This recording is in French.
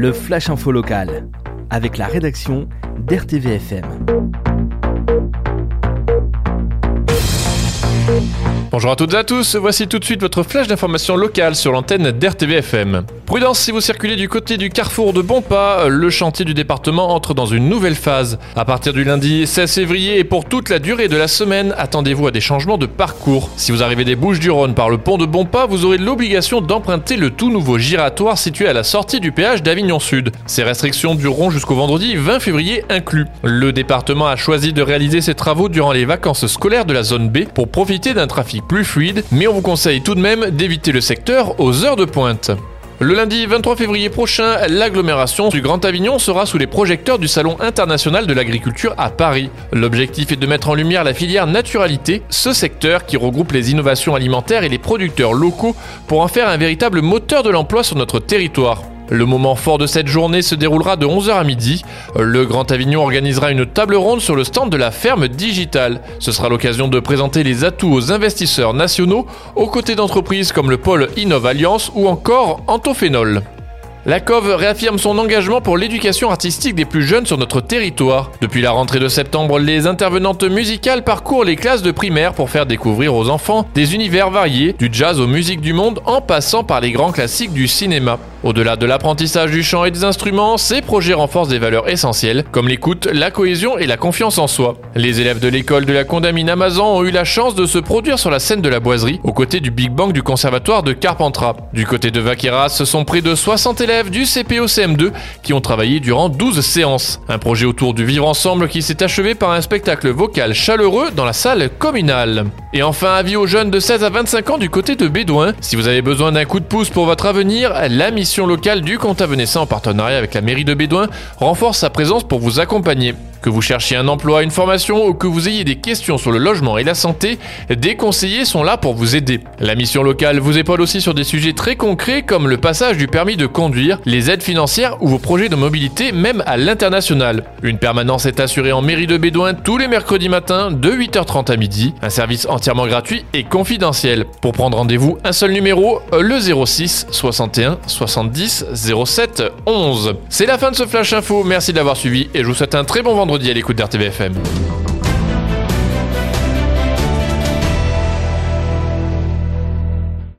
le Flash Info Local, avec la rédaction d'RTVFM. Bonjour à toutes et à tous, voici tout de suite votre flash d'information locale sur l'antenne d'RTVFM. Prudence si vous circulez du côté du carrefour de Bonpas, le chantier du département entre dans une nouvelle phase. À partir du lundi 16 février et pour toute la durée de la semaine, attendez-vous à des changements de parcours. Si vous arrivez des Bouches-du-Rhône par le pont de Bonpas, vous aurez l'obligation d'emprunter le tout nouveau giratoire situé à la sortie du péage d'Avignon Sud. Ces restrictions dureront jusqu'au vendredi 20 février inclus. Le département a choisi de réaliser ces travaux durant les vacances scolaires de la zone B pour profiter d'un trafic plus fluide, mais on vous conseille tout de même d'éviter le secteur aux heures de pointe. Le lundi 23 février prochain, l'agglomération du Grand Avignon sera sous les projecteurs du Salon international de l'agriculture à Paris. L'objectif est de mettre en lumière la filière naturalité, ce secteur qui regroupe les innovations alimentaires et les producteurs locaux pour en faire un véritable moteur de l'emploi sur notre territoire. Le moment fort de cette journée se déroulera de 11h à midi. Le Grand Avignon organisera une table ronde sur le stand de la ferme digitale. Ce sera l'occasion de présenter les atouts aux investisseurs nationaux, aux côtés d'entreprises comme le pôle Innov Alliance ou encore Antophénol. La COV réaffirme son engagement pour l'éducation artistique des plus jeunes sur notre territoire. Depuis la rentrée de septembre, les intervenantes musicales parcourent les classes de primaire pour faire découvrir aux enfants des univers variés, du jazz aux musiques du monde en passant par les grands classiques du cinéma. Au-delà de l'apprentissage du chant et des instruments, ces projets renforcent des valeurs essentielles comme l'écoute, la cohésion et la confiance en soi. Les élèves de l'école de la Condamine Amazon ont eu la chance de se produire sur la scène de la Boiserie, aux côtés du Big Bang du conservatoire de Carpentras. Du côté de Vaqueras, ce sont près de 60 élèves du CPO-CM2 qui ont travaillé durant 12 séances. Un projet autour du vivre ensemble qui s'est achevé par un spectacle vocal chaleureux dans la salle communale. Et enfin, avis aux jeunes de 16 à 25 ans du côté de Bédouin. Si vous avez besoin d'un coup de pouce pour votre avenir, la mission locale du Comptable Naissant en partenariat avec la mairie de Bédouin renforce sa présence pour vous accompagner. Que vous cherchiez un emploi, une formation ou que vous ayez des questions sur le logement et la santé, des conseillers sont là pour vous aider. La mission locale vous épaule aussi sur des sujets très concrets comme le passage du permis de conduire, les aides financières ou vos projets de mobilité même à l'international. Une permanence est assurée en mairie de Bédouin tous les mercredis matins de 8h30 à midi. Un service entièrement gratuit et confidentiel. Pour prendre rendez-vous, un seul numéro, le 06 61 70 07 11. C'est la fin de ce Flash Info, merci de l'avoir suivi et je vous souhaite un très bon vendredi à l'écoute d'RTVFM.